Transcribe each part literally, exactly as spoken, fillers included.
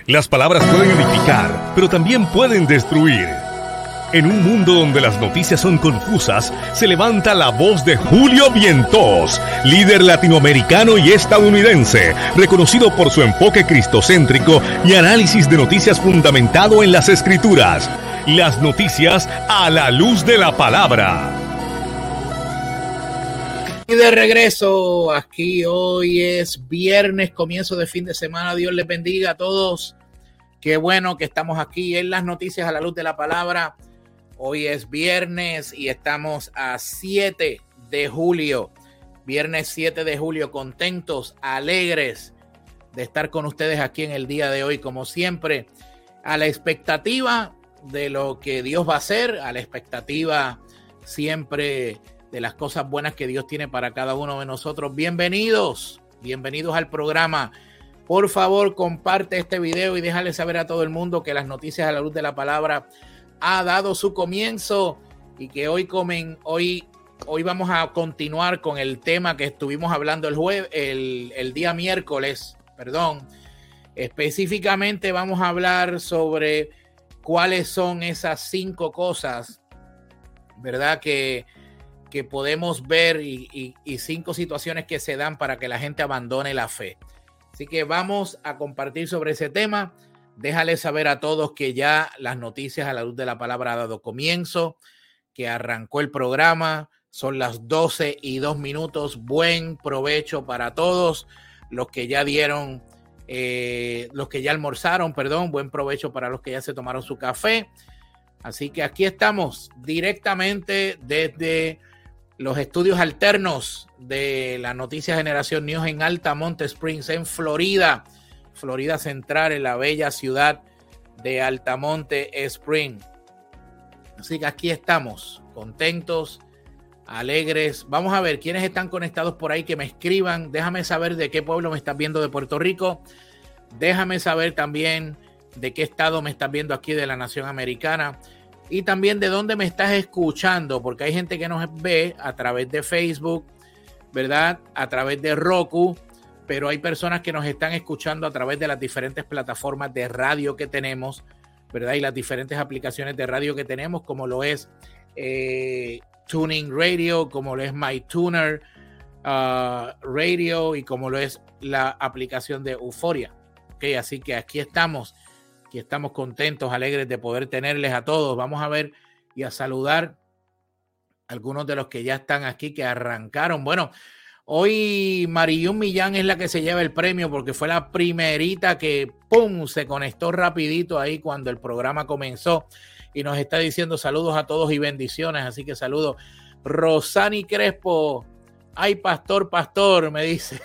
Las palabras pueden edificar, pero también pueden destruir. En un mundo donde las noticias son confusas, se levanta la voz de Julio Vientos, líder latinoamericano y estadounidense, reconocido por su enfoque cristocéntrico y análisis de noticias fundamentado en las Escrituras. Las noticias a la luz de la palabra. Y de regreso, aquí hoy es viernes, comienzo de fin de semana. Dios les bendiga a todos. Qué bueno que estamos aquí en las noticias a la luz de la palabra. Hoy es viernes y estamos a siete de julio. Viernes siete de julio, contentos, alegres de estar con ustedes aquí en el día de hoy, como siempre, a la expectativa de lo que Dios va a hacer, a la expectativa siempre de las cosas buenas que Dios tiene para cada uno de nosotros. Bienvenidos, bienvenidos al programa. Por favor, comparte este video y déjale saber a todo el mundo que las noticias a la luz de la palabra ha dado su comienzo y que hoy comen, hoy, hoy vamos a continuar con el tema que estuvimos hablando el jueves, el, el día miércoles, perdón. Específicamente vamos a hablar sobre cuáles son esas cinco cosas, ¿verdad? Que que podemos ver y, y, y cinco situaciones que se dan para que la gente abandone la fe. Así que vamos a compartir sobre ese tema. Déjale saber a todos que ya las noticias a la luz de la palabra ha dado comienzo, que arrancó el programa. Son las doce y dos minutos. Buen provecho para todos los que ya dieron, eh, los que ya almorzaron, perdón. Buen provecho para los que ya se tomaron su café. Así que aquí estamos directamente desde los estudios alternos de la Noticia Generación News en Altamonte Springs, en Florida, Florida Central, en la bella ciudad de Altamonte Springs. Así que aquí estamos, contentos, alegres. Vamos a ver quiénes están conectados por ahí, que me escriban. Déjame saber de qué pueblo me estás viendo de Puerto Rico. Déjame saber también de qué estado me estás viendo aquí de la nación americana. Y también de dónde me estás escuchando, porque hay gente que nos ve a través de Facebook, ¿verdad? A través de Roku, pero hay personas que nos están escuchando a través de las diferentes plataformas de radio que tenemos, ¿verdad? Y las diferentes aplicaciones de radio que tenemos, como lo es eh, Tuning Radio, como lo es MyTuner uh, Radio y como lo es la aplicación de Euforia. Okay, así que aquí estamos. Aquí estamos contentos, alegres de poder tenerles a todos. Vamos a ver y a saludar a algunos de los que ya están aquí, que arrancaron. Bueno, hoy Mariyun Millán es la que se lleva el premio porque fue la primerita que ¡pum! Se conectó rapidito ahí cuando el programa comenzó y nos está diciendo saludos a todos y bendiciones. Así que saludos. Rosani Crespo. Ay, pastor, pastor, me dice.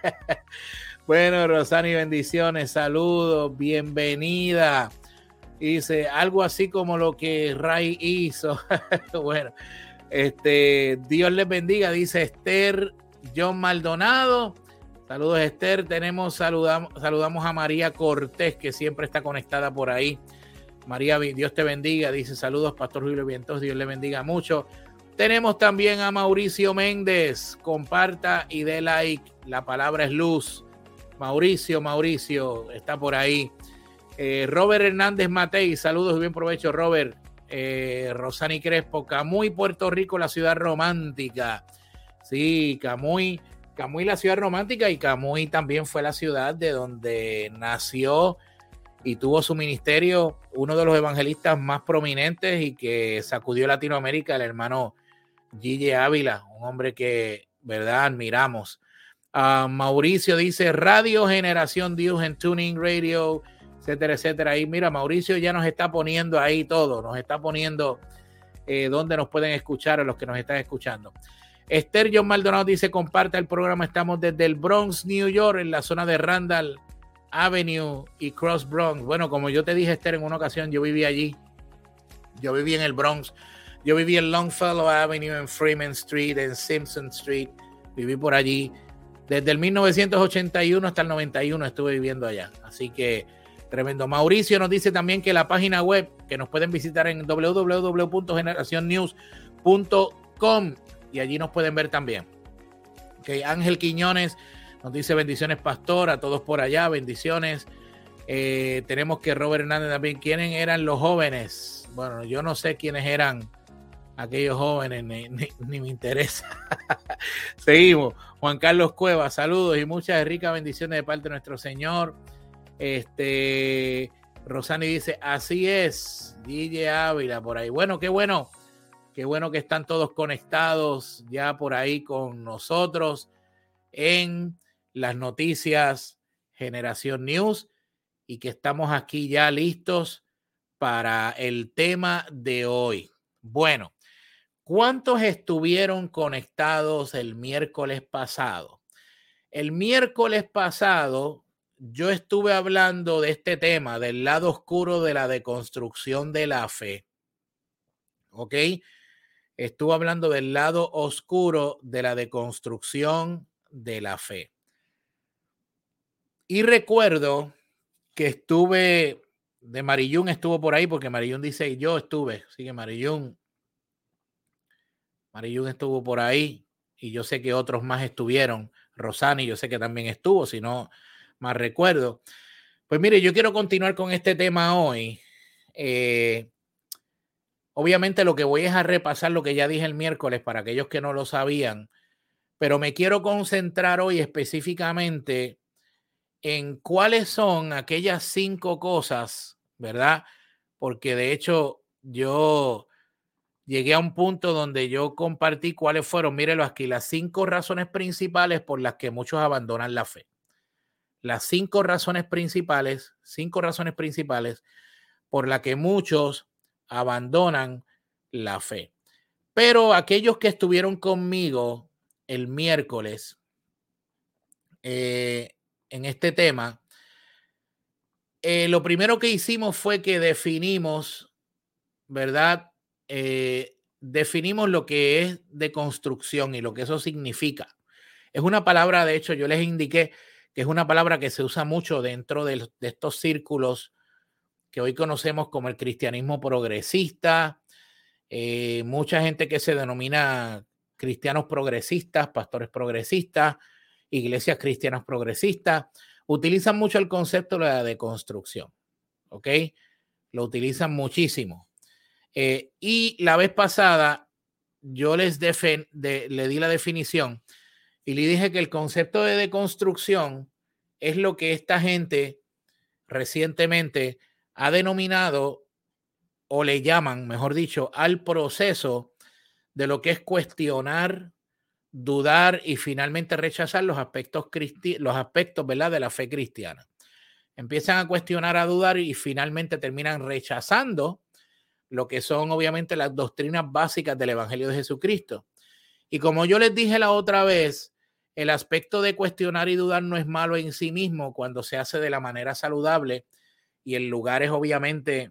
Bueno, Rosani, bendiciones, saludos, bienvenida. Dice algo así como lo que Ray hizo. Bueno, este, Dios les bendiga, dice Esther John Maldonado. Saludos, Esther. Tenemos, saludamos, saludamos a María Cortés, que siempre está conectada por ahí. María, Dios te bendiga. Dice saludos, Pastor Julio Vientos, Dios le bendiga mucho. Tenemos también a Mauricio Méndez. Comparta y dé like. La palabra es luz. Mauricio, Mauricio, está por ahí. Eh, Robert Hernández Matei, saludos y bien provecho, Robert. Eh, Rosani Crespo, Camuy, Puerto Rico, la ciudad romántica. Sí, Camuy, Camuy, la ciudad romántica, y Camuy también fue la ciudad de donde nació y tuvo su ministerio uno de los evangelistas más prominentes y que sacudió Latinoamérica, el hermano Gille Ávila, un hombre que, verdad, admiramos. Uh, Mauricio dice Radio Generación Dios en Tuning Radio, etcétera, etcétera. Y mira, Mauricio ya nos está poniendo ahí todo, nos está poniendo eh, dónde nos pueden escuchar a los que nos están escuchando. Esther John Maldonado dice comparta el programa, estamos desde el Bronx, New York, en la zona de Randall Avenue y Cross Bronx. Bueno, como yo te dije, Esther, en una ocasión yo viví allí, yo viví en el Bronx, yo viví en Longfellow Avenue, en Freeman Street, en Simpson Street, viví por allí. Desde el mil novecientos ochenta y uno hasta el noventa y uno estuve viviendo allá. Así que tremendo. Mauricio nos dice también que la página web, que nos pueden visitar en doble u doble u doble u punto generación news punto com y allí nos pueden ver también. Okay. Ángel Quiñones nos dice bendiciones, pastor, a todos por allá, bendiciones. Eh, tenemos que Robert Hernández también. ¿Quiénes eran los jóvenes? Bueno, yo no sé quiénes eran aquellos jóvenes, ni, ni, ni me interesa. Seguimos. Juan Carlos Cuevas, saludos y muchas ricas bendiciones de parte de nuestro Señor. Este, Rosani dice, así es, Guille Ávila por ahí. Bueno, qué bueno, qué bueno que están todos conectados ya por ahí con nosotros en las noticias Generación News y que estamos aquí ya listos para el tema de hoy. Bueno, ¿cuántos estuvieron conectados el miércoles pasado? El miércoles pasado yo estuve hablando de este tema, del lado oscuro de la deconstrucción de la fe. ¿Ok? Estuve hablando del lado oscuro de la deconstrucción de la fe. Y recuerdo que estuve, de Marillún estuvo por ahí, porque Marillún dice, yo estuve, así que Marillún, Marillún estuvo por ahí, y yo sé que otros más estuvieron. Rosani, yo sé que también estuvo, si no más recuerdo. Pues mire, yo quiero continuar con este tema hoy. Eh, obviamente lo que voy es a repasar lo que ya dije el miércoles para aquellos que no lo sabían, pero me quiero concentrar hoy específicamente en cuáles son aquellas cinco cosas, ¿verdad? Porque de hecho yo llegué a un punto donde yo compartí cuáles fueron, mírelo aquí, las cinco razones principales por las que muchos abandonan la fe. Las cinco razones principales, cinco razones principales por las que muchos abandonan la fe. Pero aquellos que estuvieron conmigo el miércoles eh, en este tema, eh, lo primero que hicimos fue que definimos, ¿verdad? Eh, definimos lo que es deconstrucción y lo que eso significa. Es una palabra, de hecho, yo les indiqué que es una palabra que se usa mucho dentro de, de estos círculos que hoy conocemos como el cristianismo progresista. Eh, mucha gente que se denomina cristianos progresistas, pastores progresistas, iglesias cristianas progresistas, utilizan mucho el concepto de la deconstrucción. ¿Ok? Lo utilizan muchísimo. Eh, y la vez pasada yo les defen, de, le di la definición y le dije que el concepto de deconstrucción es lo que esta gente recientemente ha denominado o le llaman, mejor dicho, al proceso de lo que es cuestionar, dudar y finalmente rechazar los aspectos, cristi- los aspectos, ¿verdad?, de la fe cristiana. Empiezan a cuestionar, a dudar y finalmente terminan rechazando lo que son obviamente las doctrinas básicas del Evangelio de Jesucristo. Y como yo les dije la otra vez, el aspecto de cuestionar y dudar no es malo en sí mismo cuando se hace de la manera saludable y en lugares obviamente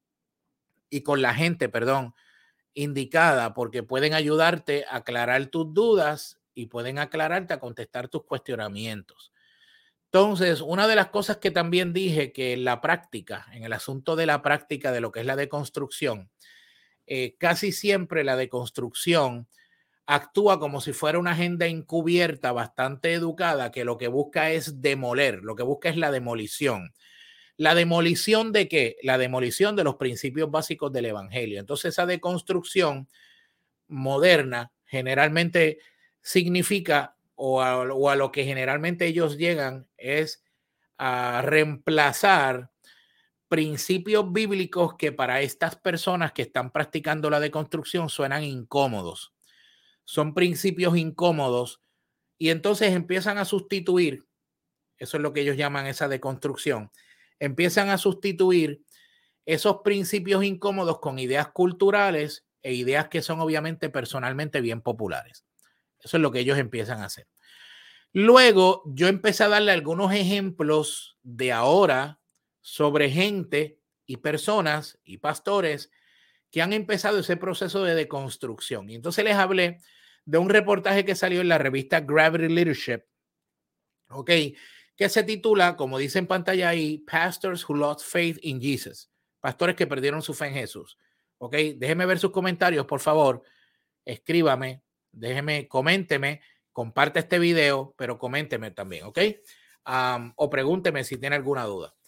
y con la gente, perdón, indicada, porque pueden ayudarte a aclarar tus dudas y pueden aclararte a contestar tus cuestionamientos. Entonces, una de las cosas que también dije que en la práctica, en el asunto de la práctica de lo que es la deconstrucción, eh, casi siempre la deconstrucción actúa como si fuera una agenda encubierta bastante educada que lo que busca es demoler, lo que busca es la demolición. ¿La demolición de qué? La demolición de los principios básicos del Evangelio. Entonces, esa deconstrucción moderna generalmente significa, o a, o a lo que generalmente ellos llegan, es a reemplazar principios bíblicos que para estas personas que están practicando la deconstrucción suenan incómodos. Son principios incómodos y entonces empiezan a sustituir, eso es lo que ellos llaman esa deconstrucción, empiezan a sustituir esos principios incómodos con ideas culturales e ideas que son obviamente personalmente bien populares. Eso es lo que ellos empiezan a hacer. Luego yo empecé a darle algunos ejemplos de ahora sobre gente y personas y pastores que han empezado ese proceso de deconstrucción. Y entonces les hablé de un reportaje que salió en la revista Gravity Leadership, ¿ok? Que se titula, como dice en pantalla ahí, Pastors Who Lost Faith in Jesus. Pastores que perdieron su fe en Jesús. ¿Ok? Déjeme ver sus comentarios, por favor. Escríbame, déjeme, coménteme, comparte este video, pero coménteme también, ¿ok? Um, o pregúnteme si tiene alguna duda.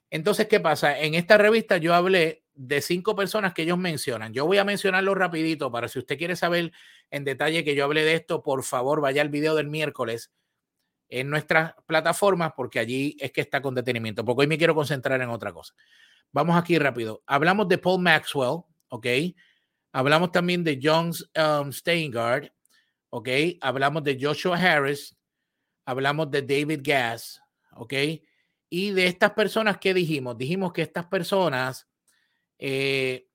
Entonces, ¿qué pasa? En esta revista yo hablé de cinco personas que ellos mencionan. Yo voy a mencionarlo rapidito para si usted quiere saber en detalle que yo hablé de esto, por favor, vaya al video del miércoles en nuestras plataformas porque allí es que está con detenimiento, porque hoy me quiero concentrar en otra cosa. Vamos aquí rápido. Hablamos de Paul Maxwell, ¿ok? Hablamos también de John um, Steingart, ¿ok? Hablamos de Joshua Harris, hablamos de David Gass, ¿ok? Y de estas personas, ¿qué dijimos? Dijimos que estas personas eh,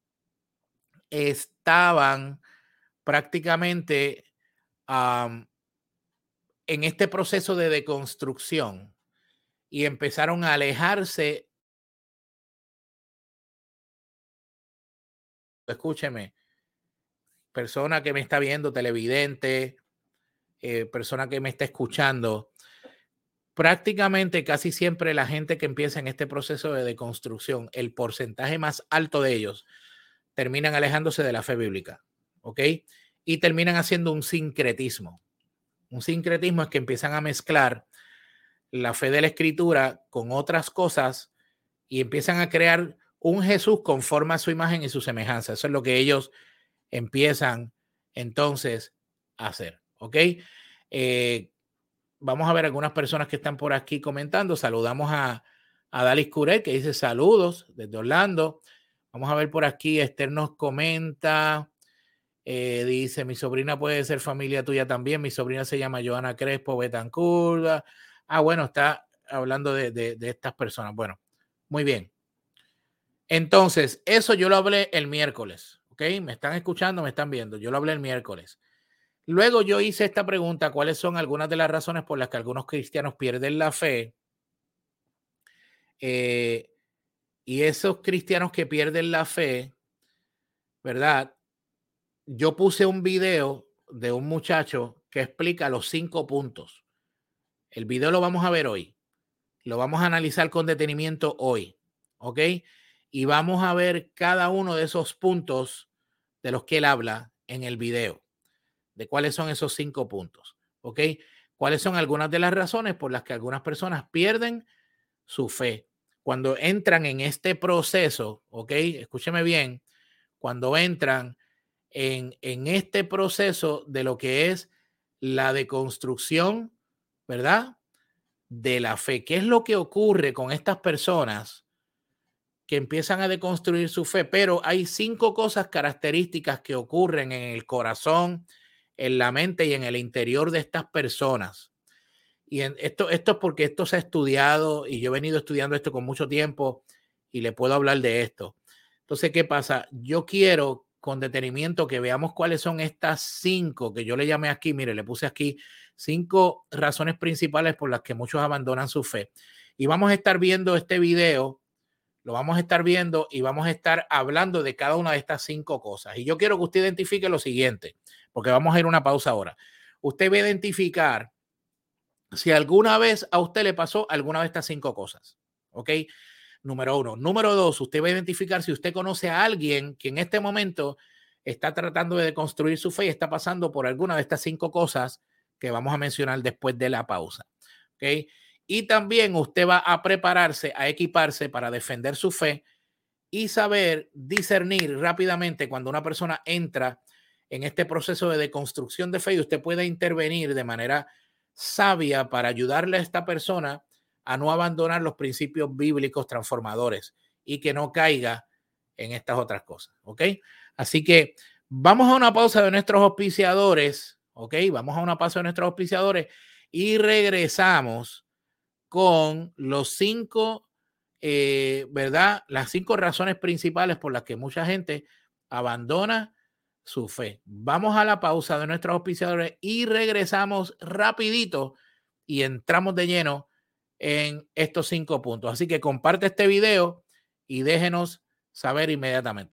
estaban prácticamente um, en este proceso de deconstrucción y empezaron a alejarse. Escúcheme, persona que me está viendo, televidente, eh, persona que me está escuchando, prácticamente casi siempre la gente que empieza en este proceso de deconstrucción, el porcentaje más alto de ellos terminan alejándose de la fe bíblica, ¿ok? Y terminan haciendo un sincretismo. Un sincretismo es que empiezan a mezclar la fe de la escritura con otras cosas y empiezan a crear un Jesús conforme a su imagen y su semejanza. Eso es lo que ellos empiezan entonces a hacer, ¿ok? Eh, vamos a ver algunas personas que están por aquí comentando. Saludamos a, a Dalis Curet, que dice saludos desde Orlando. Vamos a ver por aquí, Esther nos comenta, eh, dice, mi sobrina puede ser familia tuya también, mi sobrina se llama Joana Crespo Betancur. Ah, bueno, está hablando de, de, de estas personas. Bueno, muy bien. Entonces, eso yo lo hablé el miércoles, ¿ok? Me están escuchando, me están viendo, yo lo hablé el miércoles. Luego yo hice esta pregunta, ¿cuáles son algunas de las razones por las que algunos cristianos pierden la fe? Eh, y esos cristianos que pierden la fe, ¿verdad? Yo puse un video de un muchacho que explica los cinco puntos. El video lo vamos a ver hoy. Lo vamos a analizar con detenimiento hoy, ¿ok? Y vamos a ver cada uno de esos puntos de los que él habla en el video, de cuáles son esos cinco puntos, ¿ok? ¿Cuáles son algunas de las razones por las que algunas personas pierden su fe? Cuando entran en este proceso, ¿ok? Escúcheme bien, cuando entran en, en este proceso de lo que es la deconstrucción, ¿verdad? De la fe. ¿Qué es lo que ocurre con estas personas que empiezan a deconstruir su fe? Pero hay cinco cosas características que ocurren en el corazón, en la mente y en el interior de estas personas. Y en esto, esto es porque esto se ha estudiado y yo he venido estudiando esto con mucho tiempo y le puedo hablar de esto. Entonces, ¿qué pasa? Yo quiero con detenimiento que veamos cuáles son estas cinco que yo le llamé aquí. Mire, le puse aquí cinco razones principales por las que muchos abandonan su fe. Y vamos a estar viendo este video, lo vamos a estar viendo y vamos a estar hablando de cada una de estas cinco cosas. Y yo quiero que usted identifique lo siguiente, porque vamos a ir a una pausa ahora. Usted va a identificar si alguna vez a usted le pasó alguna de estas cinco cosas, ¿ok? Número uno. Número dos, usted va a identificar si usted conoce a alguien que en este momento está tratando de construir su fe y está pasando por alguna de estas cinco cosas que vamos a mencionar después de la pausa, ¿ok? Y también usted va a prepararse, a equiparse para defender su fe y saber discernir rápidamente cuando una persona entra en este proceso de deconstrucción de fe y usted pueda intervenir de manera sabia para ayudarle a esta persona a no abandonar los principios bíblicos transformadores y que no caiga en estas otras cosas, ¿ok? Así que vamos a una pausa de nuestros auspiciadores, ¿ok? Vamos a una pausa de nuestros auspiciadores y regresamos con los cinco, eh, ¿verdad? Las cinco razones principales por las que mucha gente abandona su fe. Vamos a la pausa de nuestros auspiciadores y regresamos rapidito y entramos de lleno en estos cinco puntos. Así que comparte este video y déjenos saber inmediatamente.